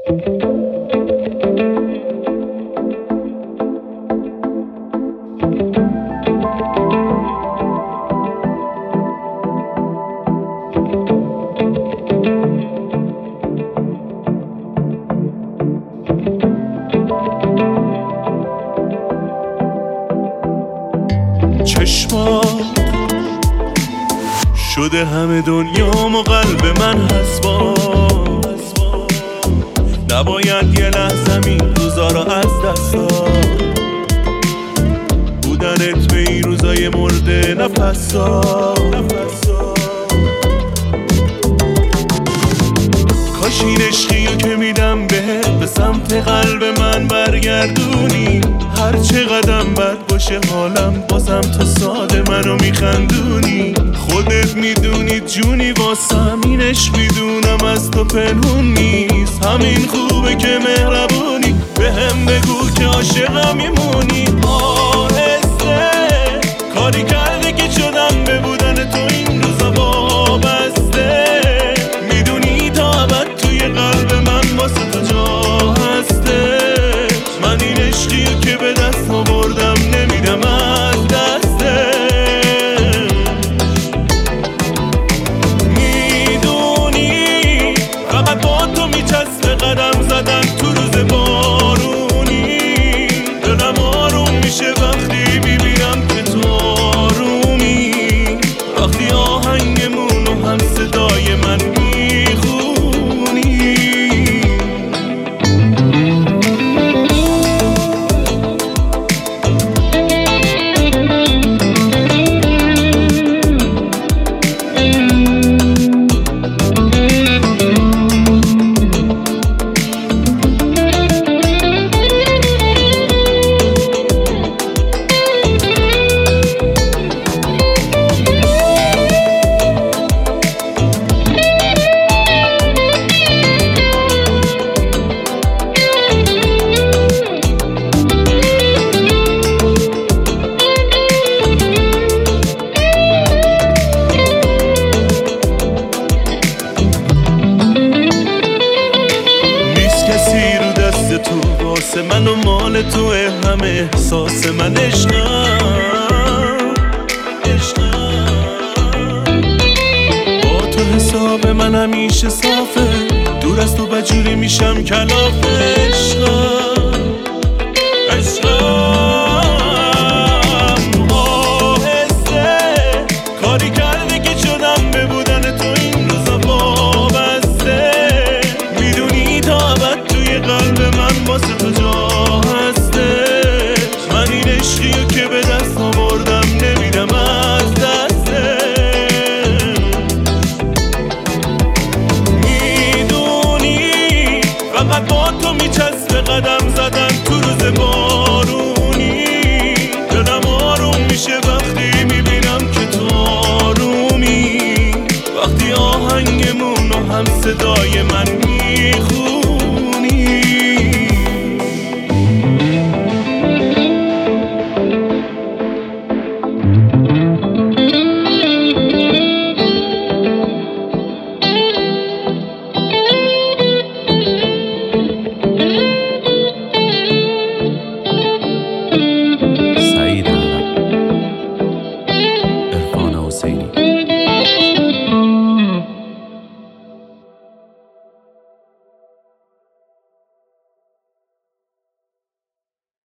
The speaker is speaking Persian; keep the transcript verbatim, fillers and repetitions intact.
چشمات شده همه دنیام و قلب من حسواس، نباید یه لحظه این روزا رو از دست داد. بودنت به این روزای مرده نفسا، کاش این عشقیو که میدم بهت به سمت قلب من برگردونی. هر چه قدم بد باشه حالم بازم تو ساده منو میخندونی. خودت میدونی جونی واسم این عشق میدونم از تو پنهون نیست. همین خوبه که مهربونی به هم بگو که عاشقم میمونی. آهسته کاری کرده که شدم به بودن تو این روزا وابسته. میدونی تا ابد توی قلب من واسه تو جا هسته. من این عشقیو که به دست آوردم نمیدم از دسته. میدونی فقط با تو میچسبه قدم زدن تو روز بارونی. دلم آروم میشه وقتی میبینم که تو آرومی. وقتی آهنگمونو هم صدای من میخونی. تو واسه من و مال تو همه احساس من عشقم با تو حساب من همیشه صافه. دور از تو بجوری میشم کلاف عشقم عشقم. آهسته کاری کرده که شدم به بودن تو این روزا وابسته. میدونی تا ابد توی قلب من واسه تو جا هسته. من این عشقیو که به دست آوردم نمیدم از دسته. میدونی فقط با تو میچسبه قدم زدن تو روز بارونی. دلم آروم میشه وقتی میبینم که تو آرومی. وقتی آهنگمونو هم صدای من میخونی.